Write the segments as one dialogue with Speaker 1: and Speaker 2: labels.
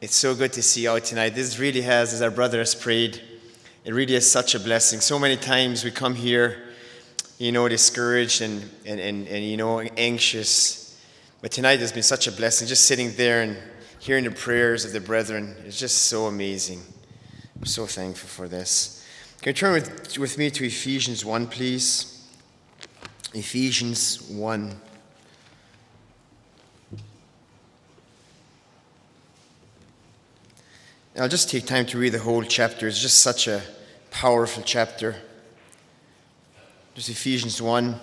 Speaker 1: It's so good to see you out tonight. This really has, as our brother has prayed, it really is such a blessing. So many times we come here, discouraged and anxious. But tonight has been such a blessing. Just sitting there and hearing the prayers of the brethren. It's just so amazing. I'm so thankful for this. Can you turn with me to Ephesians 1, please? Ephesians 1. I'll just take time to read the whole chapter. It's just such a powerful chapter. Just Ephesians 1.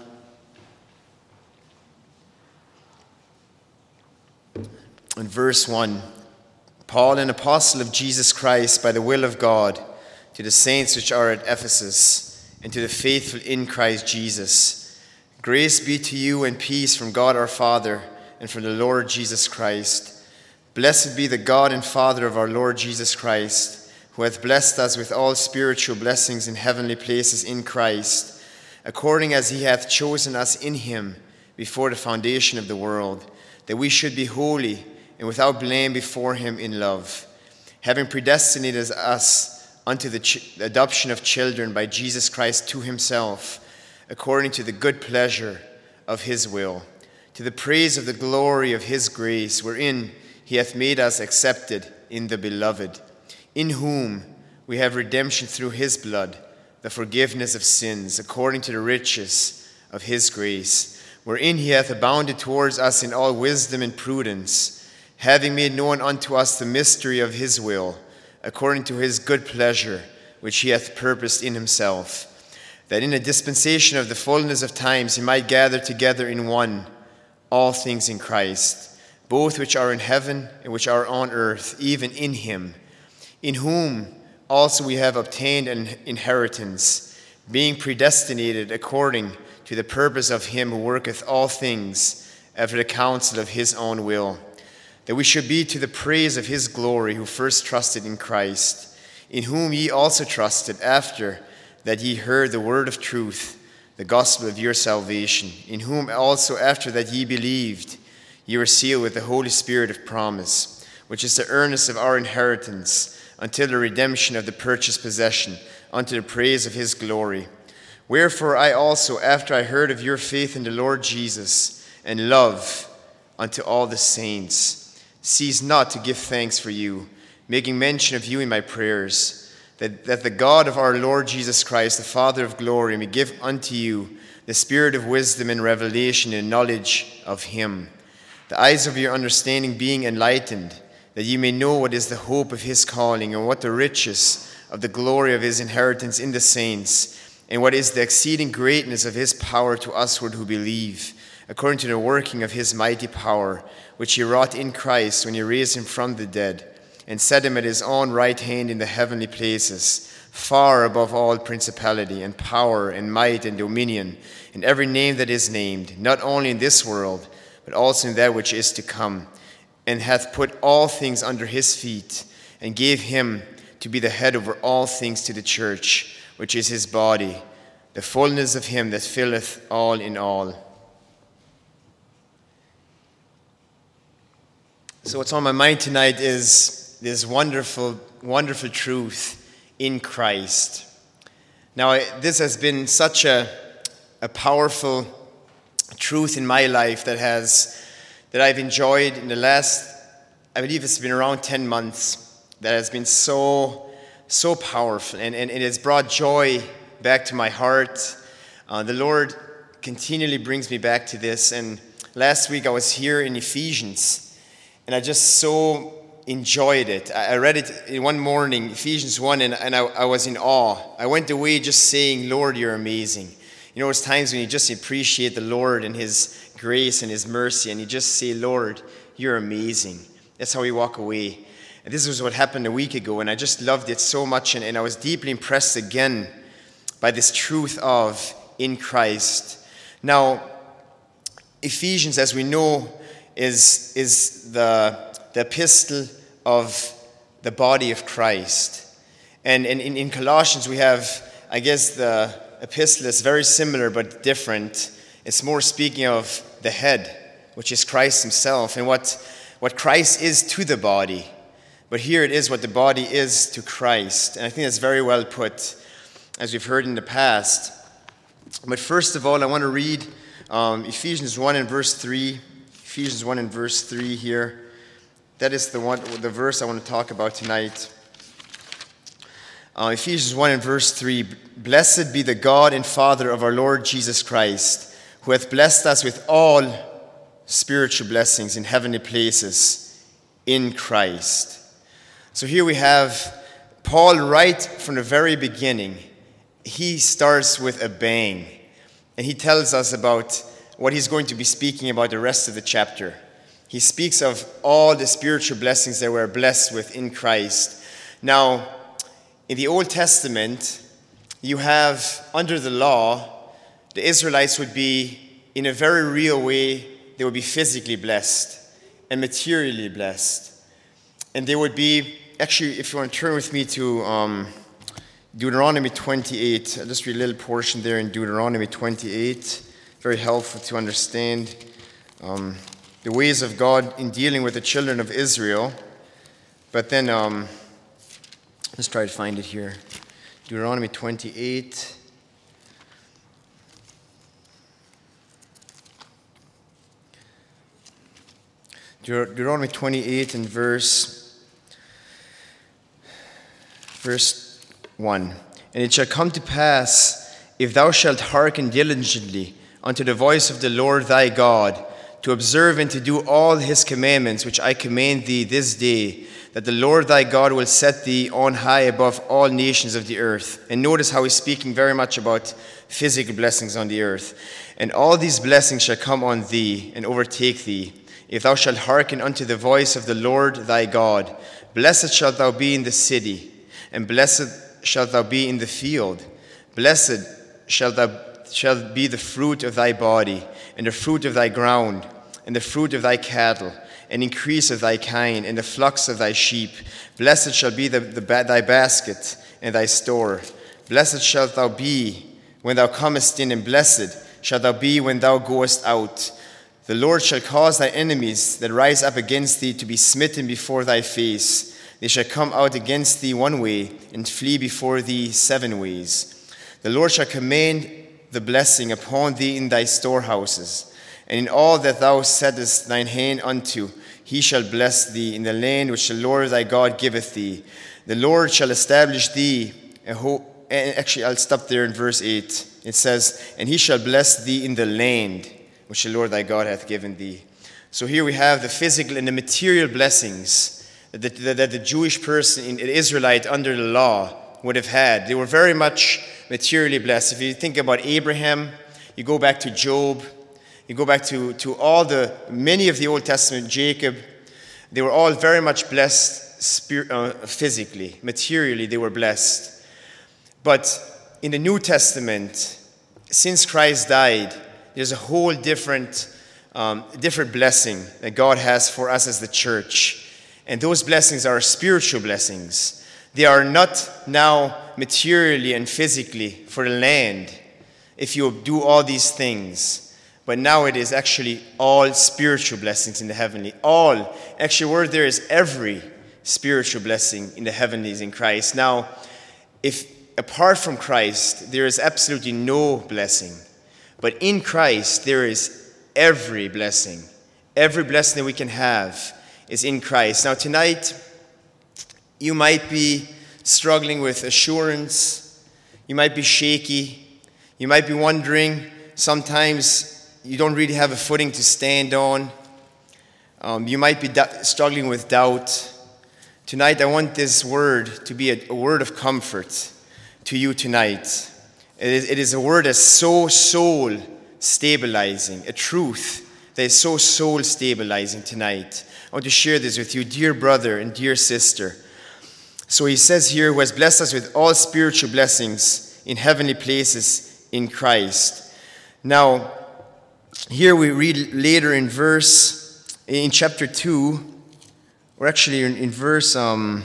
Speaker 1: In verse 1, Paul, an apostle of Jesus Christ by the will of God, to the saints which are at Ephesus, and to the faithful in Christ Jesus. Grace be to you and peace from God our Father and from the Lord Jesus Christ. Blessed be the God and Father of our Lord Jesus Christ, who hath blessed us with all spiritual blessings in heavenly places in Christ, according as he hath chosen us in him before the foundation of the world, that we should be holy and without blame before him in love, having predestinated us unto the adoption of children by Jesus Christ to himself, according to the good pleasure of his will, to the praise of the glory of his grace, wherein he hath made us accepted in the Beloved, in whom we have redemption through his blood, the forgiveness of sins, according to the riches of his grace, wherein he hath abounded towards us in all wisdom and prudence, having made known unto us the mystery of his will, according to his good pleasure, which he hath purposed in himself, that in a dispensation of the fullness of times he might gather together in one all things in Christ, both which are in heaven and which are on earth, even in him, in whom also we have obtained an inheritance, being predestinated according to the purpose of him who worketh all things after the counsel of his own will, that we should be to the praise of his glory, who first trusted in Christ, in whom ye also trusted, after that ye heard the word of truth, the gospel of your salvation, in whom also after that ye believed, ye were sealed with the Holy Spirit of promise, which is the earnest of our inheritance, until the redemption of the purchased possession, unto the praise of his glory. Wherefore I also, after I heard of your faith in the Lord Jesus, and love unto all the saints, cease not to give thanks for you, making mention of you in my prayers, that the God of our Lord Jesus Christ, the Father of glory, may give unto you the spirit of wisdom and revelation and knowledge of him, the eyes of your understanding being enlightened, that ye may know what is the hope of his calling, and what the riches of the glory of his inheritance in the saints, and what is the exceeding greatness of his power to usward who believe, according to the working of his mighty power, which he wrought in Christ when he raised him from the dead, and set him at his own right hand in the heavenly places, far above all principality and power and might and dominion, and every name that is named, not only in this world, but also in that which is to come, and hath put all things under his feet, and gave him to be the head over all things to the church, which is his body, the fullness of him that filleth all in all. So what's on my mind tonight is this wonderful, wonderful truth in Christ. Now, this has been such a powerful truth in my life that I've enjoyed in the last, I believe it's been around 10 months, that has been so powerful, and it has brought joy back to my heart. The Lord continually brings me back to this, and last week I was here in Ephesians, and I just so enjoyed it. I read it in one morning, Ephesians 1, and I was in awe. I went away just saying, Lord, you're amazing. You know, there's times when you just appreciate the Lord and his grace and his mercy, and you just say, Lord, you're amazing. That's how we walk away. And this was what happened a week ago, and I just loved it so much, and I was deeply impressed again by this truth of in Christ. Now, Ephesians, as we know, is the epistle of the body of Christ. And in Colossians, we have, I guess, the epistle is very similar but different. It's more speaking of the head, which is Christ himself, and what Christ is to the body. But here it is what the body is to Christ. And I think that's very well put, as we've heard in the past. But first of all, I want to read Ephesians 1 and verse 3. Ephesians 1 and verse 3 here. That is the verse I want to talk about tonight. Ephesians 1 and verse 3. Blessed be the God and Father of our Lord Jesus Christ, who hath blessed us with all spiritual blessings in heavenly places in Christ. So here we have Paul right from the very beginning. He starts with a bang, and he tells us about what he's going to be speaking about the rest of the chapter. He speaks of all the spiritual blessings that we're blessed with in Christ. Now, in the Old Testament, you have, under the law, the Israelites would be, in a very real way, they would be physically blessed and materially blessed. And they would be, actually, if you want to turn with me to Deuteronomy 28, I'll just read a little portion there in Deuteronomy 28. Very helpful to understand the ways of God in dealing with the children of Israel. But then, let's try to find it here. Deuteronomy 28. Deuteronomy 28 and verse 1. And it shall come to pass, if thou shalt hearken diligently unto the voice of the Lord thy God, to observe and to do all his commandments which I command thee this day, that the Lord thy God will set thee on high above all nations of the earth. And notice how he's speaking very much about physical blessings on the earth. And all these blessings shall come on thee and overtake thee, if thou shalt hearken unto the voice of the Lord thy God. Blessed shalt thou be in the city, and blessed shalt thou be in the field. Blessed shall be the fruit of thy body, and the fruit of thy ground, and the fruit of thy cattle, and increase of thy kine, and the flocks of thy sheep. Blessed shall be thy basket and thy store. Blessed shalt thou be when thou comest in, and blessed shalt thou be when thou goest out. The Lord shall cause thy enemies that rise up against thee to be smitten before thy face. They shall come out against thee one way, and flee before thee 7 ways. The Lord shall command the blessing upon thee in thy storehouses, and in all that thou settest thine hand unto, he shall bless thee in the land which the Lord thy God giveth thee. The Lord shall establish thee actually, I'll stop there in verse 8. It says, and he shall bless thee in the land which the Lord thy God hath given thee. So here we have the physical and the material blessings that the Jewish person, the Israelite under the law, would have had. They were very much materially blessed. If you think about Abraham, you go back to Job, you go back to many of the Old Testament, Jacob, they were all very much blessed physically, materially they were blessed. But in the New Testament, since Christ died, there's a whole different blessing that God has for us as the church. And those blessings are spiritual blessings. They are not now materially and physically for the land, if you do all these things. But now it is actually all spiritual blessings in the heavenly. All. Actually, word there is every spiritual blessing in the heavenlies in Christ. Now, if apart from Christ, there is absolutely no blessing. But in Christ, there is every blessing. Every blessing that we can have is in Christ. Now, tonight, you might be struggling with assurance. You might be shaky. You might be wondering, sometimes you don't really have a footing to stand on. You might be struggling with doubt. Tonight, I want this word to be a word of comfort to you tonight. It is a word that's so soul stabilizing, a truth that is so soul stabilizing tonight. I want to share this with you, dear brother and dear sister. So he says here, who has blessed us with all spiritual blessings in heavenly places in Christ. Now, here we read later in chapter 2, or actually in verse, where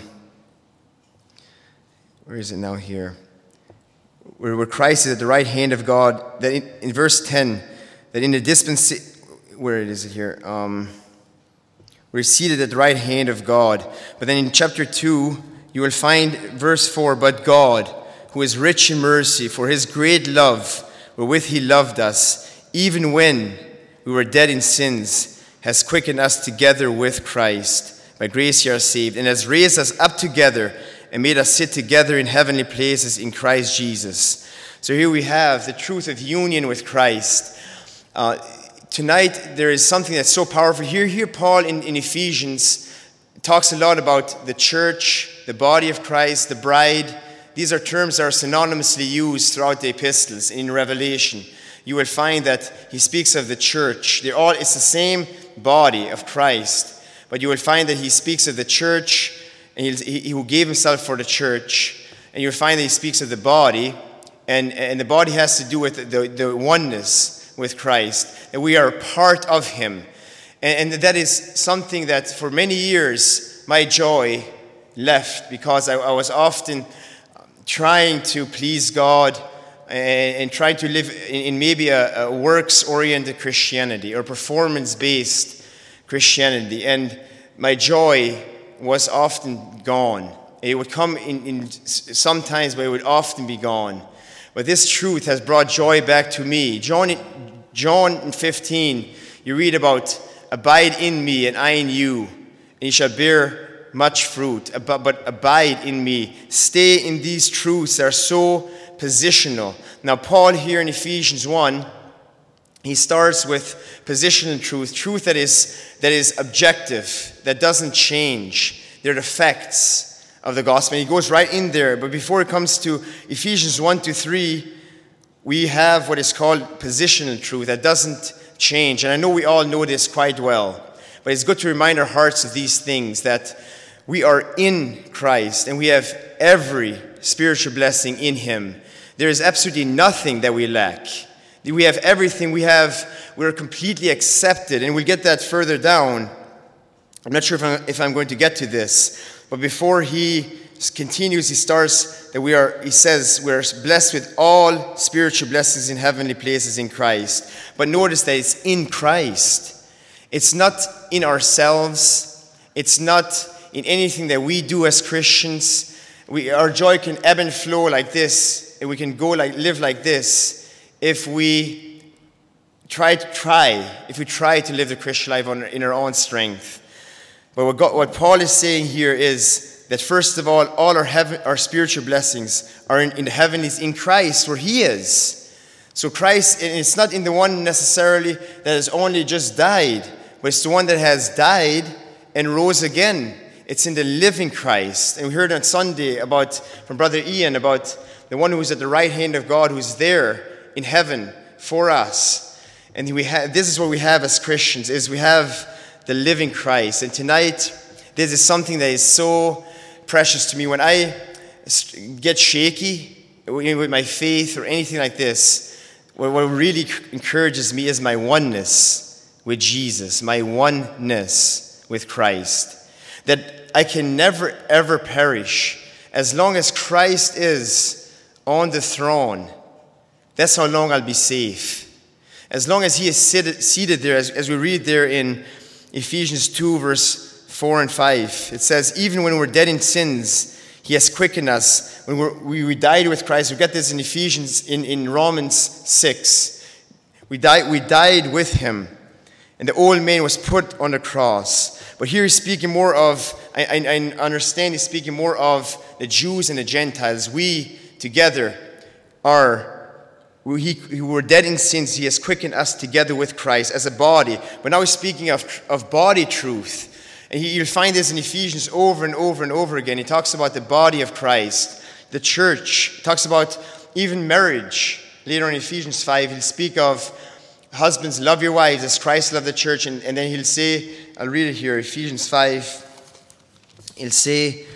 Speaker 1: is it now here? Where Christ is at the right hand of God, that in verse 10, that in the dispensation, where it is here? We're seated at the right hand of God. But then in chapter 2, you will find verse 4, but God, who is rich in mercy, for his great love, wherewith he loved us, even when we were dead in sins, has quickened us together with Christ. By grace you are saved, and has raised us up together and made us sit together in heavenly places in Christ Jesus. So here we have the truth of union with Christ. Tonight there is something that's so powerful. Here Paul in Ephesians talks a lot about the church, the body of Christ, the bride. These are terms that are synonymously used throughout the epistles. In Revelation, you will find that he speaks of the church. It's the same body of Christ, but you will find that he speaks of the church, and he who gave himself for the church. And you'll find that he speaks of the body, and the body has to do with the oneness with Christ, that we are part of him. And that is something that for many years my joy left, because I was often trying to please God and trying to live in maybe a works-oriented Christianity or performance-based Christianity. And my joy was often gone. It would come in sometimes, but it would often be gone. But this truth has brought joy back to me. John 15, you read about, abide in me and I in you, and you shall bear much fruit, but abide in me. Stay in these truths that are so positional. Now, Paul here in Ephesians 1, he starts with positional truth that is objective, that doesn't change. They're the facts of the gospel. And he goes right in there. But before it comes to Ephesians 1-3, we have what is called positional truth that doesn't change. And I know we all know this quite well. But it's good to remind our hearts of these things, that we are in Christ and we have every spiritual blessing in him. There is absolutely nothing that we lack. We have everything. We're completely accepted, and we'll get that further down. I'm not sure if I'm going to get to this, but before he continues, he says we're blessed with all spiritual blessings in heavenly places in Christ. But notice that it's in Christ. It's not in ourselves. It's not in anything that we do as Christians. Our joy can ebb and flow like this, and we can live like this if we try to live the Christian life in our own strength. But what Paul is saying here is that first of all our spiritual blessings are in the heavenlies in Christ, where he is. So Christ, and it's not in the one necessarily that has only just died, but it's the one that has died and rose again. It's in the living Christ. And we heard on Sunday from Brother Ian about the one who is at the right hand of God, who's there in heaven for us. And this is what we have as Christians, is we have the living Christ. And tonight, this is something that is so precious to me. When I get shaky with my faith or anything like this, what really encourages me is my oneness with Jesus, my oneness with Christ. That I can never, ever perish. As long as Christ is on the throne, that's how long I'll be safe. As long as he is seated there, as we read there in Ephesians 2, verse 4 and 5, it says, even when we're dead in sins, he has quickened us. When we died with Christ, we get this in Ephesians, in Romans 6. We died with him, and the old man was put on the cross. But here he's speaking more of, I understand he's speaking more of the Jews and the Gentiles. We together who were dead in sins, he has quickened us together with Christ as a body. But now he's speaking of body truth. And you'll find this in Ephesians over and over and over again. He talks about the body of Christ, the church. He talks about even marriage. Later in Ephesians 5, he'll speak of husbands, love your wives as Christ loved the church. And then he'll say, I'll read it here, Ephesians 5. He'll say,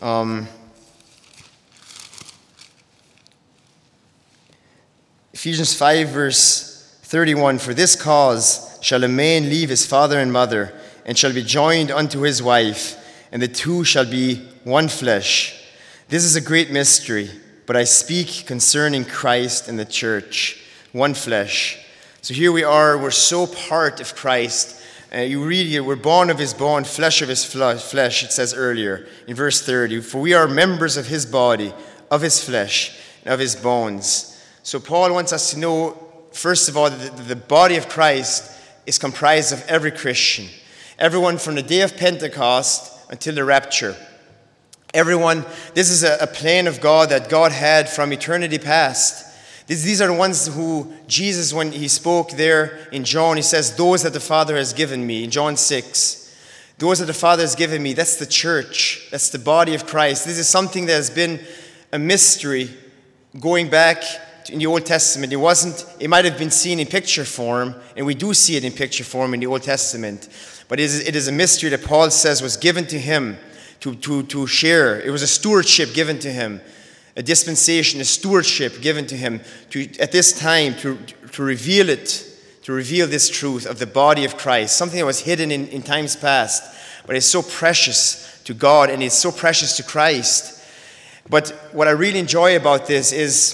Speaker 1: Ephesians 5, verse 31, for this cause shall a man leave his father and mother, and shall be joined unto his wife, and the two shall be one flesh. This is a great mystery, but I speak concerning Christ and the church, one flesh. So here we are, we're so part of Christ, You read here, we're bone of his bone, flesh of his flesh, it says earlier in verse 30. For we are members of his body, of his flesh, and of his bones. So Paul wants us to know, first of all, that the body of Christ is comprised of every Christian. Everyone from the day of Pentecost until the rapture. Everyone, this is a plan of God that God had from eternity past. These are the ones who Jesus, when he spoke there in John, he says, those that the Father has given me, in John 6. Those that the Father has given me, that's the church. That's the body of Christ. This is something that has been a mystery going back in the Old Testament. It might have been seen in picture form, and we do see it in picture form in the Old Testament. But it is a mystery that Paul says was given to him to share. It was a stewardship given to him. A dispensation, a stewardship given to him at this time to reveal it, to reveal this truth of the body of Christ, something that was hidden in times past, but it's so precious to God and it's so precious to Christ. But what I really enjoy about this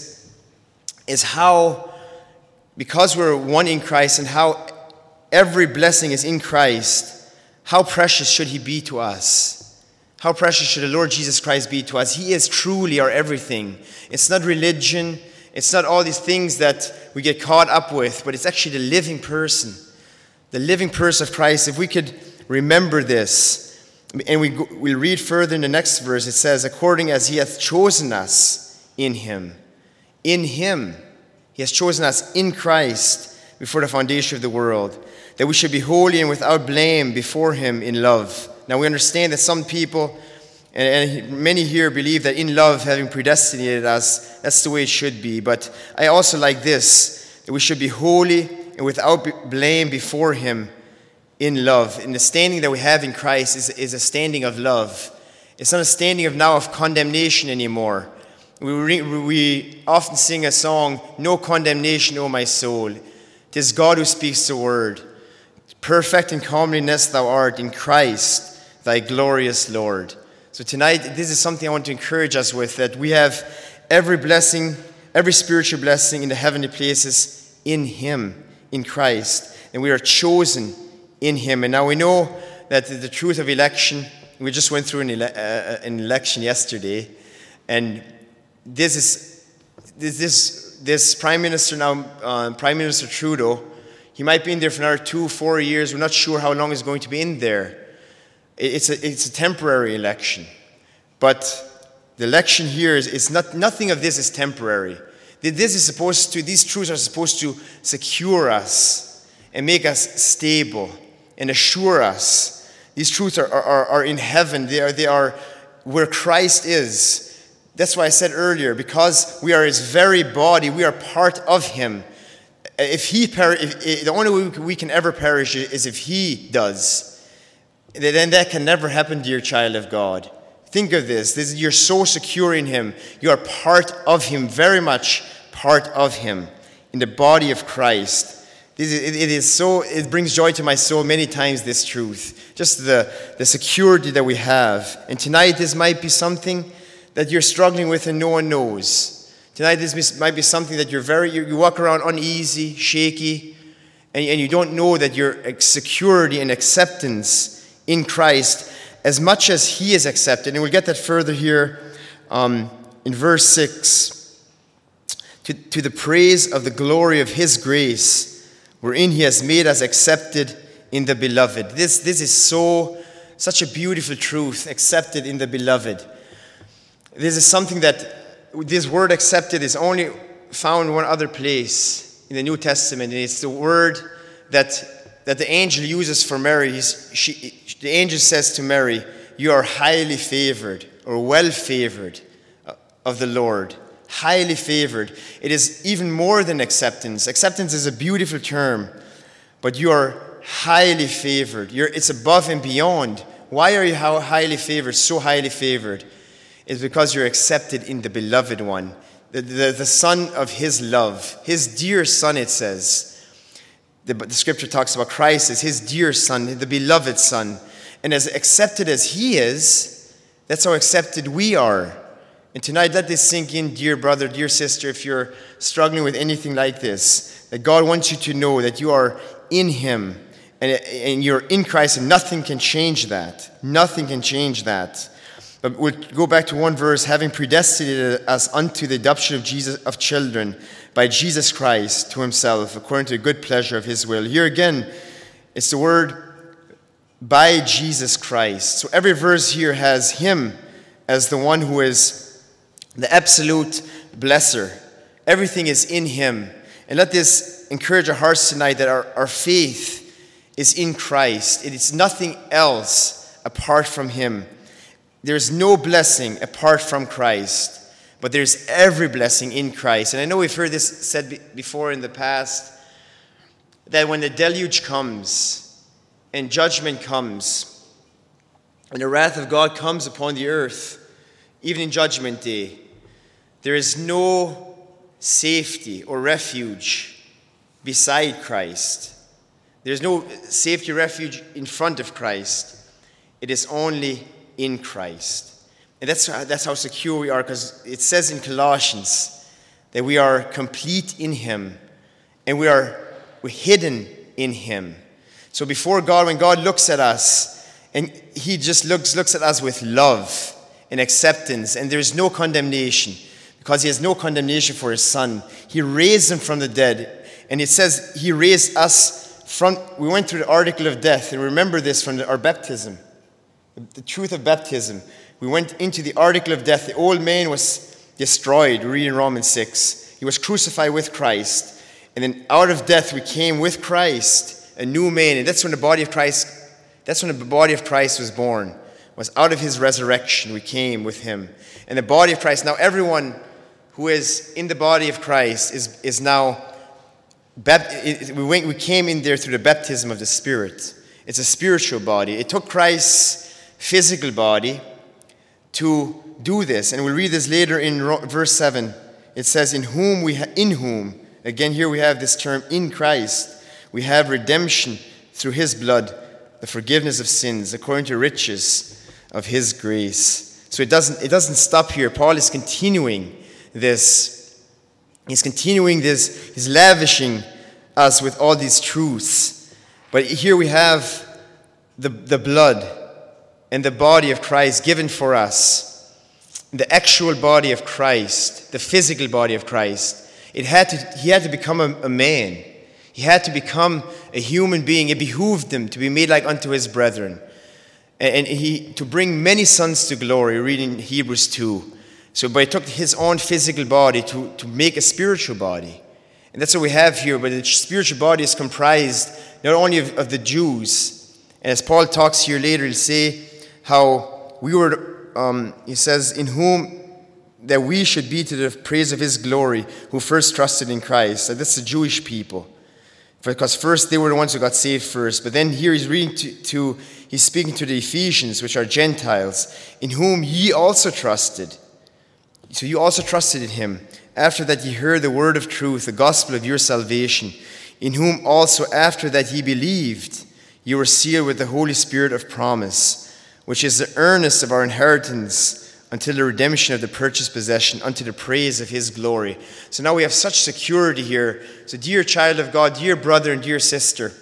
Speaker 1: is how, because we're one in Christ and how every blessing is in Christ, how precious should he be to us? How precious should the Lord Jesus Christ be to us? He is truly our everything. It's not religion. It's not all these things that we get caught up with, but it's actually the living person of Christ. If we could remember this, and we'll read further in the next verse, it says, according as he hath chosen us in him. In him. He has chosen us in Christ before the foundation of the world, that we should be holy and without blame before him in love. Now we understand that some people, and many here, believe that in love, having predestinated us, that's the way it should be. But I also like this, that we should be holy and without blame before him in love. And the standing that we have in Christ is a standing of love. It's not a standing of condemnation anymore. We often sing a song, no condemnation, O my soul. 'Tis God who speaks the word. Perfect in comeliness thou art in Christ, thy glorious Lord. So tonight, this is something I want to encourage us with, that we have every blessing, every spiritual blessing in the heavenly places in him, in Christ. And we are chosen in him. And now we know that the truth of election, we just went through an election yesterday. And this Prime Minister now, Prime Minister Trudeau, he might be in there for another 2-4 years. We're not sure how long he's going to be in there. It's a temporary election. But the election here is nothing of this is temporary. These truths are supposed to secure us and make us stable and assure us. These truths are in heaven. They are where Christ is. That's why I said earlier, because we are his very body, we are part of him. If the only way we can ever perish is if he does. Then that can never happen, dear child of God. Think of this. You're so secure in him. You are part of him, very much part of him, in the body of Christ. It brings joy to my soul many times, this truth. Just the security that we have. And tonight, this might be something that you're struggling with and no one knows. Tonight, this might be something that you walk around uneasy, shaky, and you don't know that your security and acceptance in Christ, as much as he is accepted. And we'll get that further here in verse 6. To the praise of the glory of his grace, wherein he has made us accepted in the beloved. This is such a beautiful truth, accepted in the beloved. This is something that this word accepted is only found one other place in the New Testament, and it's the word that the angel uses for Mary. The angel says to Mary, you are highly favored or well favored of the Lord. Highly favored. It is even more than acceptance. Acceptance is a beautiful term, but you are highly favored. It's above and beyond. Why are you highly favored, so highly favored? It's because you're accepted in the beloved one, the son of his love, his dear son, it says. The scripture talks about Christ as his dear son, the beloved son. And as accepted as he is, that's how accepted we are. And tonight, let this sink in, dear brother, dear sister, if you're struggling with anything like this, that God wants you to know that you are in him and you're in Christ, and nothing can change that. Nothing can change that. But we'll go back to one verse, having predestinated us unto the adoption of children by Jesus Christ to himself, according to the good pleasure of his will. Here again, it's the word by Jesus Christ. So every verse here has him as the one who is the absolute blesser. Everything is in him. And let this encourage our hearts tonight that our faith is in Christ. It is nothing else apart from him. There's no blessing apart from Christ, but there's every blessing in Christ. And I know we've heard this said before in the past, that when the deluge comes and judgment comes and the wrath of God comes upon the earth, even in Judgment Day, there is no safety or refuge beside Christ. There's no safety or refuge in front of Christ. It is only in Christ. And that's how secure we are, because it says in Colossians that we are complete in him and we're hidden in him. So before God, when God looks at us, and he just looks at us with love and acceptance, and there's no condemnation, because he has no condemnation for his son. He raised him from the dead, and it says he raised us from, we went through the article of death, and remember this from our baptism. The truth of baptism. We went into the article of death. The old man was destroyed. We read in Romans 6. He was crucified with Christ. And then out of death we came with Christ, a new man. And that's when the body of Christ was born. Was out of his resurrection we came with him. And the body of Christ, now everyone who is in the body of Christ is now, we came in there through the baptism of the Spirit. It's a spiritual body. It took Christ's physical body to do this. And we'll read this later in verse 7. It says, in whom, again here we have this term, in Christ, we have redemption through his blood, the forgiveness of sins, according to riches of his grace. So it doesn't stop here. Paul is continuing this. He's continuing this. He's lavishing us with all these truths. But here we have the blood and the body of Christ given for us, the actual body of Christ, the physical body of Christ. He had to become a man. He had to become a human being. It behooved him to be made like unto his brethren, and to bring many sons to glory. Reading Hebrews 2. But he took his own physical body to make a spiritual body, and that's what we have here. But the spiritual body is comprised not only of the Jews, and as Paul talks here later, he'll say how we were, he says, in whom that we should be to the praise of his glory, who first trusted in Christ. So that's the Jewish people, because first they were the ones who got saved first. But then here he's reading he's speaking to the Ephesians, which are Gentiles, in whom ye also trusted. So you also trusted in him, after that ye heard the word of truth, the gospel of your salvation, in whom also after that ye believed, you were sealed with the Holy Spirit of promise, which is the earnest of our inheritance until the redemption of the purchased possession, unto the praise of his glory. So now we have such security here. So dear child of God, dear brother and dear sister,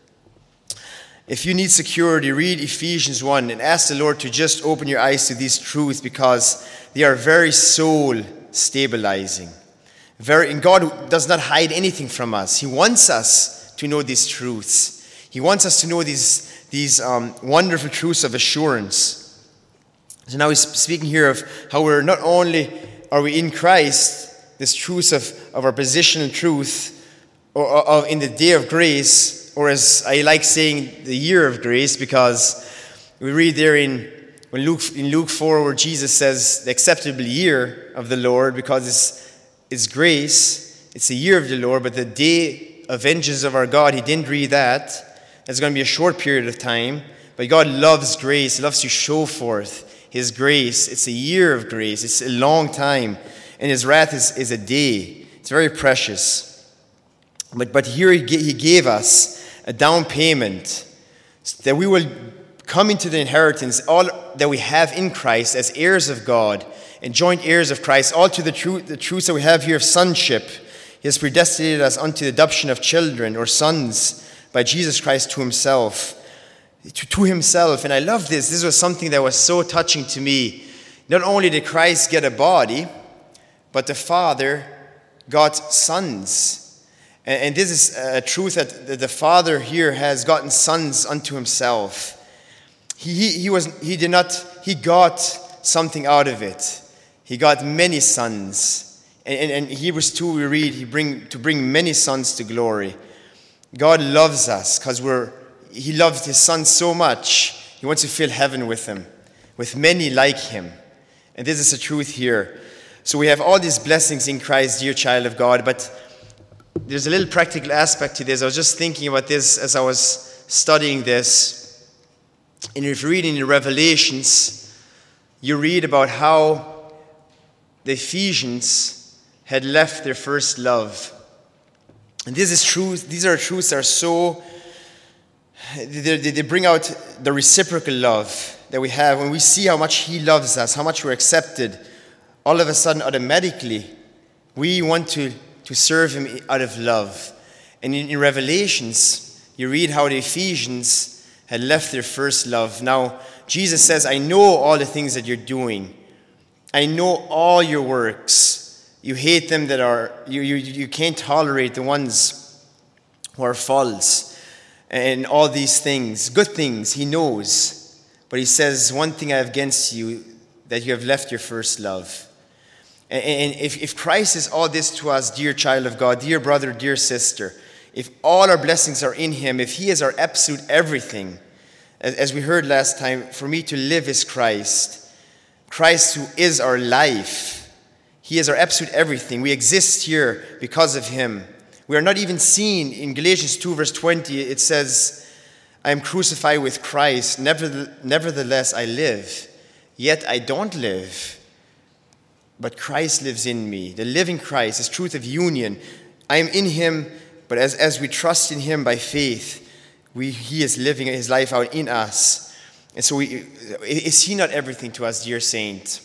Speaker 1: if you need security, read Ephesians 1 and ask the Lord to just open your eyes to these truths, because they are very soul stabilizing. And God does not hide anything from us. He wants us to know these truths. He wants us to know these wonderful truths of assurance. So now he's speaking here of how we're not only are we in Christ, this truth of our positional truth, or in the day of grace, or as I like saying, the year of grace, because we read there in Luke 4 where Jesus says the acceptable year of the Lord, because it's grace, it's the year of the Lord, but the day of vengeance of our God, he didn't read that. It's going to be a short period of time, but God loves grace. He loves to show forth his grace. It's a year of grace. It's a long time, and his wrath is a day. It's very precious. But here he gave us a down payment that we will come into the inheritance, all that we have in Christ as heirs of God and joint heirs of Christ, all to the truths that we have here of sonship. He has predestinated us unto the adoption of children or sons by Jesus Christ to himself. And I love this. This was something that was so touching to me. Not only did Christ get a body, but the Father got sons. And this is a truth that the Father here has gotten sons unto himself. He got something out of it. He got many sons. And in Hebrews 2 we read, to bring many sons to glory. God loves us because He loved his Son so much. He wants to fill heaven with him, with many like him. And this is the truth here. So we have all these blessings in Christ, dear child of God, but there's a little practical aspect to this. I was just thinking about this as I was studying this. And if you read in the Revelations, you read about how the Ephesians had left their first love. And this is truth. These are truths that are so... They bring out the reciprocal love that we have. When we see how much He loves us, how much we're accepted, all of a sudden, automatically, we want to serve Him out of love. And in Revelations, you read how the Ephesians had left their first love. Now, Jesus says, I know all the things that you're doing. I know all your works. You hate them that are, you can't tolerate the ones who are false. And all these things, good things, He knows. But He says, one thing I have against you, that you have left your first love. And if Christ is all this to us, dear child of God, dear brother, dear sister, if all our blessings are in Him, if He is our absolute everything, as we heard last time, for me to live is Christ. Christ who is our life. He is our absolute everything. We exist here because of Him. We are not even seen. In Galatians 2 verse 20, it says, I am crucified with Christ. Nevertheless, I live. Yet I don't live, but Christ lives in me. The living Christ, this truth of union. I am in Him, but as we trust in Him by faith, He is living His life out in us. And so is He not everything to us, dear saint?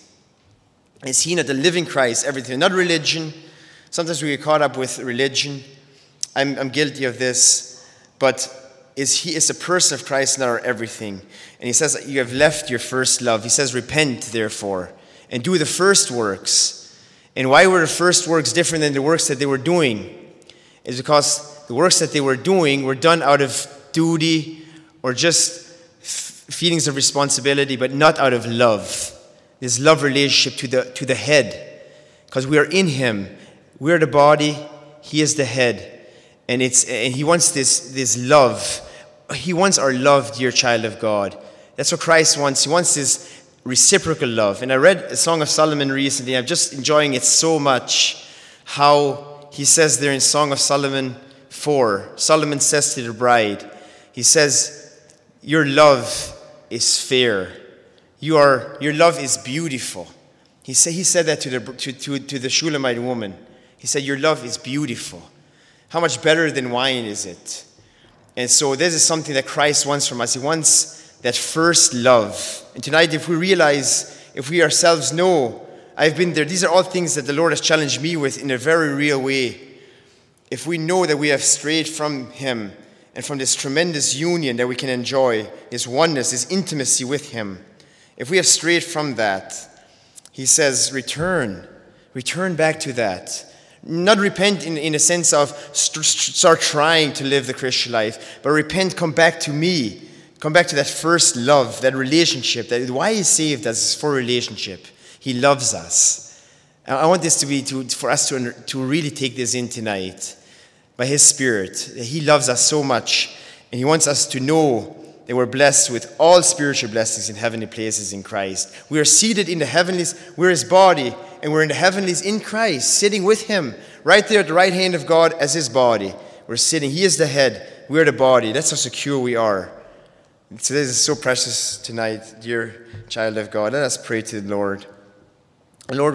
Speaker 1: Is He not the living Christ, everything? Not religion. Sometimes we get caught up with religion. I'm guilty of this. But is the person of Christ not our everything? And He says, you have left your first love. He says, repent, therefore, and do the first works. And why were the first works different than the works that they were doing? It's because the works that they were doing were done out of duty or just feelings of responsibility, but not out of love. This love relationship to the head. Because we are in Him. We are the body, He is the head. And He wants this love. He wants our love, dear child of God. That's what Christ wants. He wants this reciprocal love. And I read a Song of Solomon recently. I'm just enjoying it so much. How he says there in Song of Solomon 4, Solomon says to the bride, he says, your love is fair. Your love is beautiful. He said that to the Shulamite woman. He said, your love is beautiful. How much better than wine is it? And so this is something that Christ wants from us. He wants that first love. And tonight, if we realize, if we ourselves know, I've been there, these are all things that the Lord has challenged me with in a very real way. If we know that we have strayed from Him and from this tremendous union that we can enjoy, His oneness, His intimacy with Him, if we have strayed from that, He says, return back to that. Not repent in a sense of start trying to live the Christian life, but repent, come back to me. Come back to that first love, that relationship. That why He saved us is for relationship. He loves us. And I want this to be for us to really take this in tonight by His Spirit. He loves us so much, and He wants us to know that we're blessed with all spiritual blessings in heavenly places in Christ. We are seated in the heavenlies. We're His body, and we're in the heavenlies in Christ, sitting with Him, right there at the right hand of God as His body. We're sitting. He is the head. We're the body. That's how secure we are. So this is so precious tonight, dear child of God. Let us pray to the Lord. Lord,